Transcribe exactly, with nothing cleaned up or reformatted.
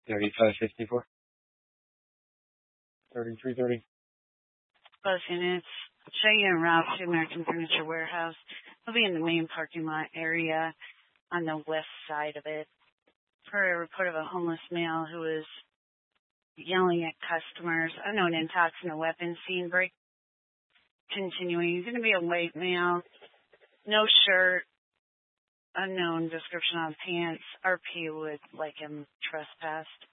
thirty-five fifty-four. thirty-three thirty. Close units. Show you en route to American Furniture Warehouse. We'll be in the main parking lot area on the west side of it. Per a report of a homeless male who was yelling at customers. Unknown intox in a weapons scene break. Continuing. He's going to be a white male. No shirt. Unknown description on pants. R P would like him trespassed.